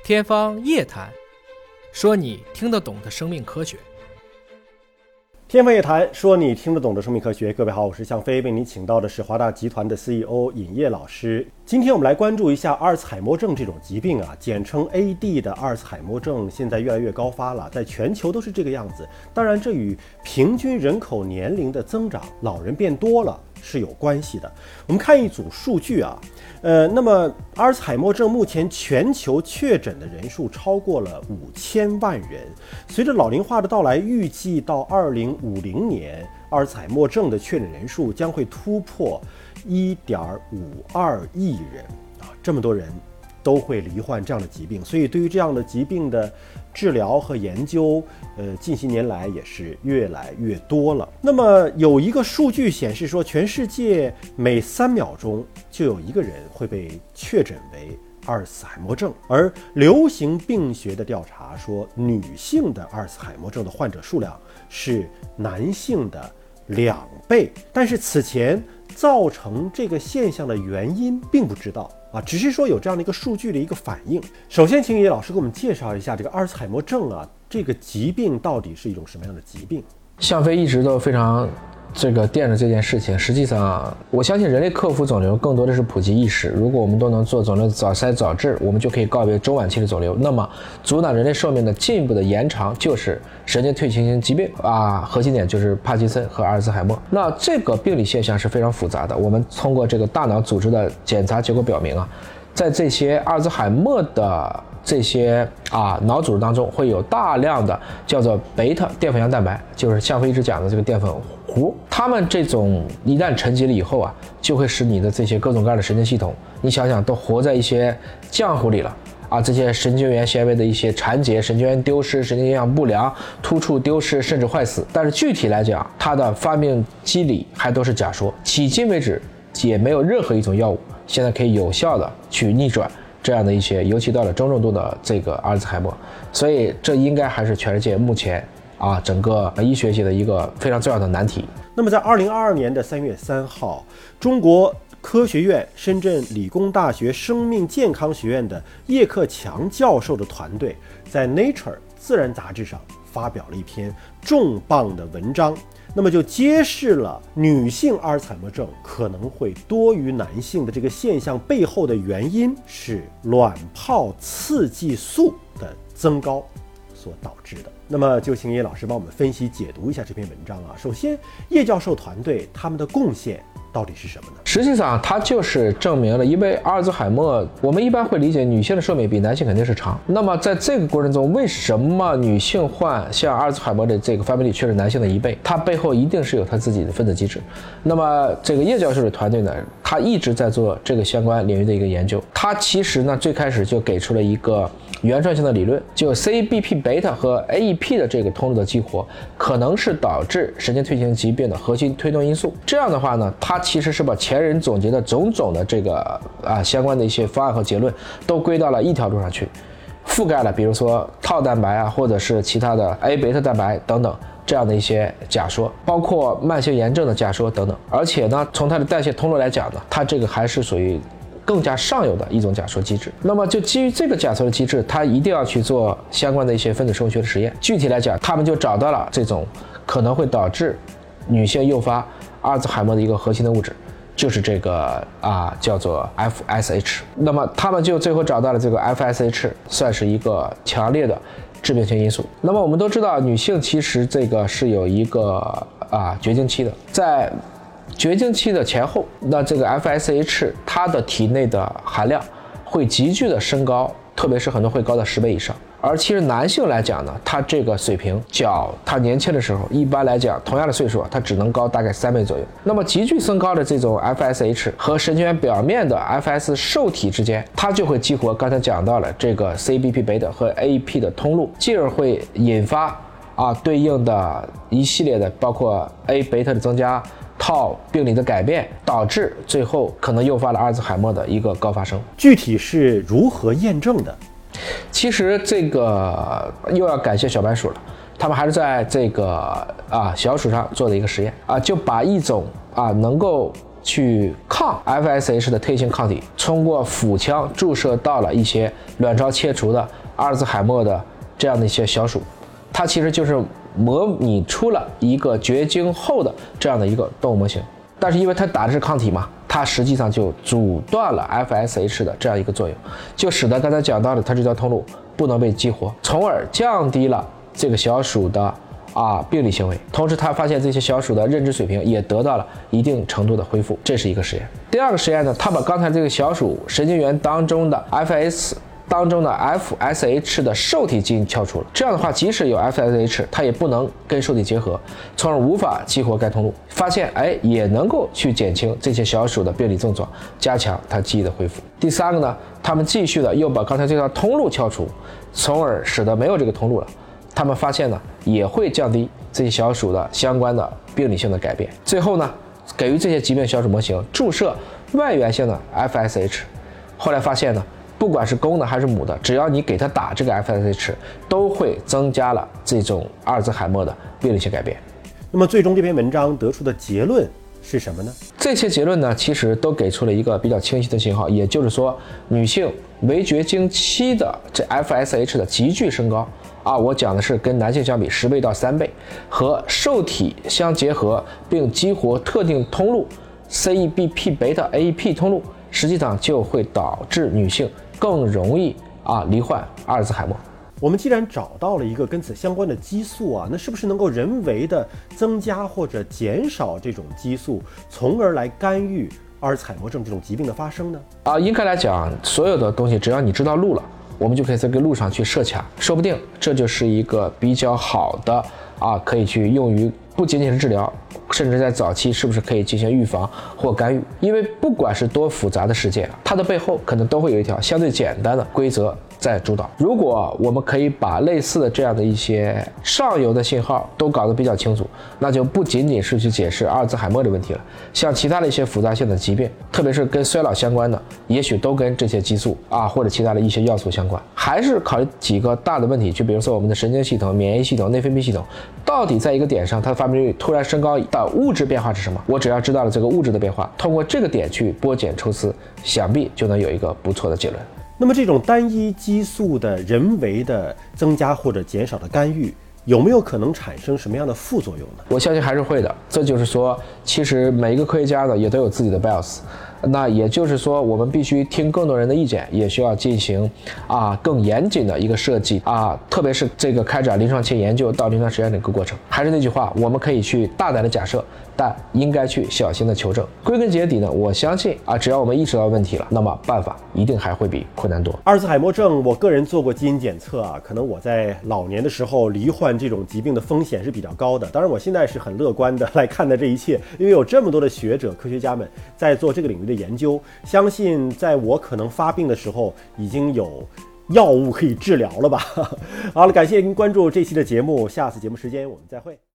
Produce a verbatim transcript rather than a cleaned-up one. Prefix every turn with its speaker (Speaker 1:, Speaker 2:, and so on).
Speaker 1: 天方夜谭，说你听得懂的生命科学。
Speaker 2: 天方夜谭，说你听得懂的生命科学。各位好，我是向飞，为您请到的是华大集团的 C E O 尹烨老师。今天我们来关注一下阿尔茨海默症这种疾病啊，简称 A D 的阿尔茨海默症现在越来越高发了，在全球都是这个样子。当然，这与平均人口年龄的增长，老人变多了是有关系的。我们看一组数据啊，呃，那么阿尔茨海默症目前全球确诊的人数超过了五千万人。随着老龄化的到来，预计到二零五零年，阿尔茨海默症的确诊人数将会突破一点五二亿人啊，这么多人都会罹患这样的疾病，所以对于这样的疾病的治疗和研究，呃，近些年来也是越来越多了。那么有一个数据显示说，全世界每三秒钟就有一个人会被确诊为阿尔茨海默症，而流行病学的调查说，女性的阿尔茨海默症的患者数量是男性的两倍。但是此前造成这个现象的原因并不知道啊，只是说有这样的一个数据的一个反应。首先，请叶老师给我们介绍一下这个阿尔茨海默症啊，这个疾病到底是一种什么样的疾病？
Speaker 3: 向飞一直都非常这个惦着这件事情。实际上，我相信人类克服肿瘤更多的是普及意识。如果我们都能做肿瘤早筛早治，我们就可以告别中晚期的肿瘤。那么，阻挡人类寿命的进一步的延长就是神经退行性疾病啊，核心点就是帕金森和阿尔茨海默。那这个病理现象是非常复杂的。我们通过这个大脑组织的检查结果表明啊，在这些阿尔茨海默的这些啊脑组织当中，会有大量的叫做贝塔淀粉样蛋白，就是向飞一直讲的这个淀粉糊。它们这种一旦沉积了以后啊，就会使你的这些各种各样的神经系统，你想想都活在一些浆糊里了啊，这些神经元纤维的一些缠结，神经元丢失，神经营养不良，突触丢失，甚至坏死。但是具体来讲，它的发病机理还都是假说，迄今为止也没有任何一种药物现在可以有效的去逆转这样的一些，尤其到了中重度的这个阿尔茨海默。所以这应该还是全世界目前啊整个医学界的一个非常重要的难题。
Speaker 2: 那么在二零二二年的三月三号，中国科学院深圳理工大学生命健康学院的叶克强教授的团队在 Nature 自然杂志上发表了一篇重磅的文章，那么就揭示了女性阿尔茨海默症可能会多于男性的这个现象背后的原因是卵泡刺激素的增高所导致的。那么就请叶老师帮我们分析解读一下这篇文章啊。首先，叶教授团队他们的贡献到底是什么呢？
Speaker 3: 实际上它就是证明了，因为阿尔茨海默我们一般会理解女性的寿命比男性肯定是长，那么在这个过程中，为什么女性患像阿尔茨海默的这个发病率却是男性的一倍？它背后一定是有它自己的分子机制。那么这个叶教授的团队呢，他一直在做这个相关领域的一个研究。他其实呢最开始就给出了一个原创性的理论，就 C B P 贝塔和 A E P 的这个通路的激活可能是导致神经退行疾病的核心推动因素。这样的话呢，他其实是把前人总结的种种的这个啊相关的一些方案和结论都归到了一条路上去，覆盖了比如说套蛋白啊，或者是其他的 A 贝塔蛋白等等这样的一些假说，包括慢性炎症的假说等等。而且呢，从它的代谢通路来讲呢，它这个还是属于更加上游的一种假说机制。那么就基于这个假说的机制，它一定要去做相关的一些分子生物学的实验。具体来讲，他们就找到了这种可能会导致女性诱发阿尔茨海默的一个核心的物质，就是这个啊叫做 F S H。 那么他们就最后找到了这个 F S H 算是一个强烈的致病性因素。那么我们都知道，女性其实这个是有一个啊绝经期的，在绝经期的前后，那这个 F S H 它的体内的含量会急剧的升高，特别是很多会高到十倍以上。而其实男性来讲呢，他这个水平较他年轻的时候，一般来讲同样的岁数，他只能高大概三倍左右。那么急剧升高的这种 F S H 和神经元表面的 F S 受体之间，它就会激活刚才讲到了这个 C B P 贝塔和 A E P 的通路，进而会引发啊对应的一系列的包括 A 贝塔的增加、套病理的改变，导致最后可能诱发了阿尔茨海默的一个高发生。
Speaker 2: 具体是如何验证的？
Speaker 3: 其实这个又要感谢小白鼠了，他们还是在这个啊小鼠上做的一个实验啊，就把一种啊能够去抗 F S H 的特异性抗体，通过腹腔注射到了一些卵巢切除的阿尔兹海默的这样的一些小鼠，它其实就是模拟出了一个绝经后的这样的一个动物模型。但是因为它打的是抗体嘛，它实际上就阻断了 F S H 的这样一个作用，就使得刚才讲到的它这条通路不能被激活，从而降低了这个小鼠的啊病理行为。同时他发现这些小鼠的认知水平也得到了一定程度的恢复，这是一个实验。第二个实验呢，他把刚才这个小鼠神经元当中的 F S 当中的 F S H 的受体基因敲除了，这样的话即使有 F S H 它也不能跟受体结合，从而无法激活该通路。发现哎也能够去减轻这些小鼠的病理症状，加强它记忆的恢复。第三个呢，他们继续的又把刚才这条通路敲除，从而使得没有这个通路了。他们发现呢也会降低这些小鼠的相关的病理性的改变。最后呢，给予这些疾病小鼠模型注射外源性的 F S H， 后来发现呢，不管是公的还是母的，只要你给它打这个 F S H， 都会增加了这种阿尔兹海默的病理性改变。
Speaker 2: 那么最终这篇文章得出的结论是什么呢？
Speaker 3: 这些结论呢，其实都给出了一个比较清晰的信号，也就是说，女性围绝经期的这 F S H 的急剧升高啊，我讲的是跟男性相比十倍到三倍，和受体相结合并激活特定通路 C E B P 贝塔 A E P 通路，实际上就会导致女性更容易啊罹患阿尔兹海默。
Speaker 2: 我们既然找到了一个跟此相关的激素啊，那是不是能够人为的增加或者减少这种激素，从而来干预阿尔兹海默症这种疾病的发生呢？
Speaker 3: 啊，应该来讲，所有的东西只要你知道路了，我们就可以在这个路上去设卡，说不定这就是一个比较好的啊，可以去用于不仅仅是治疗，甚至在早期是不是可以进行预防或干预？因为不管是多复杂的事件，它的背后可能都会有一条相对简单的规则在主导。如果我们可以把类似的这样的一些上游的信号都搞得比较清楚，那就不仅仅是去解释阿尔兹海默的问题了，像其他的一些复杂性的疾病，特别是跟衰老相关的，也许都跟这些激素啊或者其他的一些要素相关。还是考虑几个大的问题，就比如说我们的神经系统、免疫系统、内分泌系统，到底在一个点上它的发病率突然升高的物质变化是什么？我只要知道了这个物质的变化，通过这个点去剥茧抽丝，想必就能有一个不错的结论。
Speaker 2: 那么这种单一激素的人为的增加或者减少的干预，有没有可能产生什么样的副作用呢？
Speaker 3: 我相信还是会的。这就是说，其实每一个科学家呢也都有自己的 bias， 那也就是说，我们必须听更多人的意见，也需要进行啊更严谨的一个设计啊，特别是这个开展临床前研究到临床实验的一个过程。还是那句话，我们可以去大胆的假设，但应该去小心的求证。归根结底呢，我相信啊，只要我们意识到问题了，那么办法一定还会比困难多。
Speaker 2: 阿尔兹海默症，我个人做过基因检测啊，可能我在老年的时候罹患这种疾病的风险是比较高的。当然，我现在是很乐观的来看待这一切，因为有这么多的学者、科学家们在做这个领域的研究，相信在我可能发病的时候，已经有药物可以治疗了吧？好了，感谢您关注这期的节目，下次节目时间我们再会。